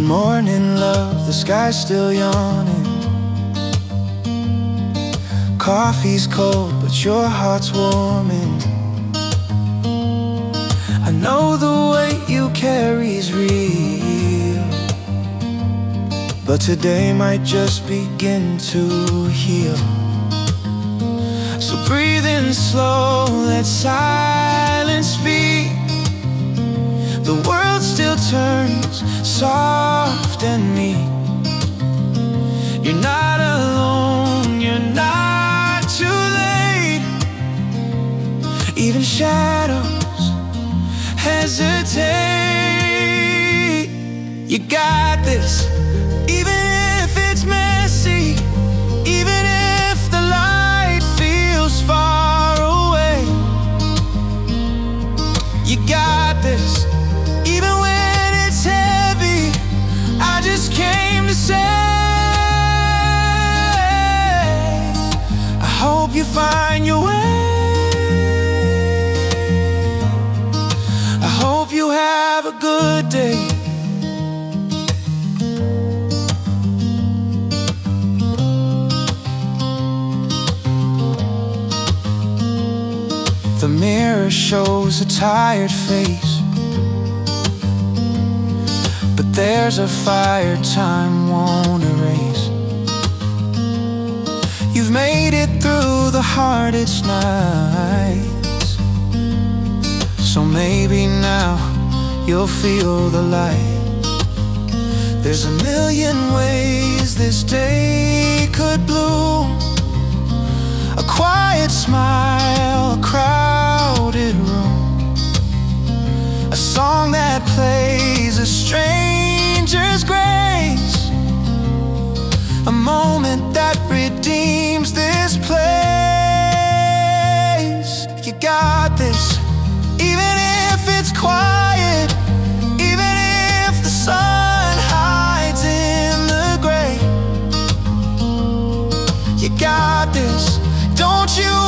morning, love, the sky's still yawning. Coffee's cold, but your heart's warming. I know the weight you carry's real, but today might just begin to heal. So breathe in slow, let silence speak. The world still turns soft and meek. You're not alone, you're not too late. Even shadows hesitate. You got this, even if it's messy, even if the light feels far away. You got this, even when it's heavy. I just came to say, I hope you find your way. I hope you have a good day. The mirror shows a tired face, but there's a fire time won't erase. You've made it through the hardest nights, so maybe now you'll feel the light. There's a million ways this day could bloom. A quiet smile, a crowded room, a song that plays a stranger's grace, a moment that redeems this place. You got this, even if it's quiet, even if the sun hides in the gray. You got this, don't you